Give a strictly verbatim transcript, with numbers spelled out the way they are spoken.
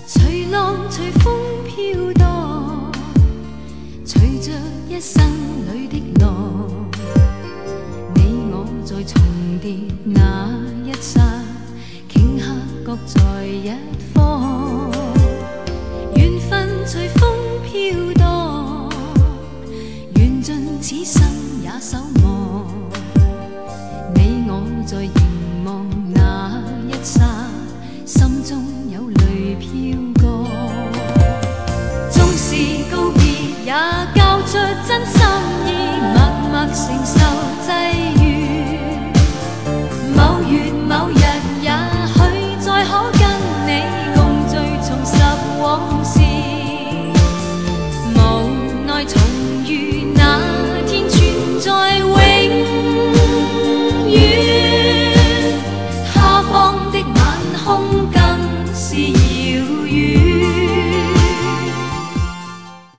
随浪随风飘荡，随着一生里的浪，你我在重叠那一刹，顷刻各在一方。缘分随风飘荡，缘尽此生也守望。你我在凝望那一刹，心中有泪飘。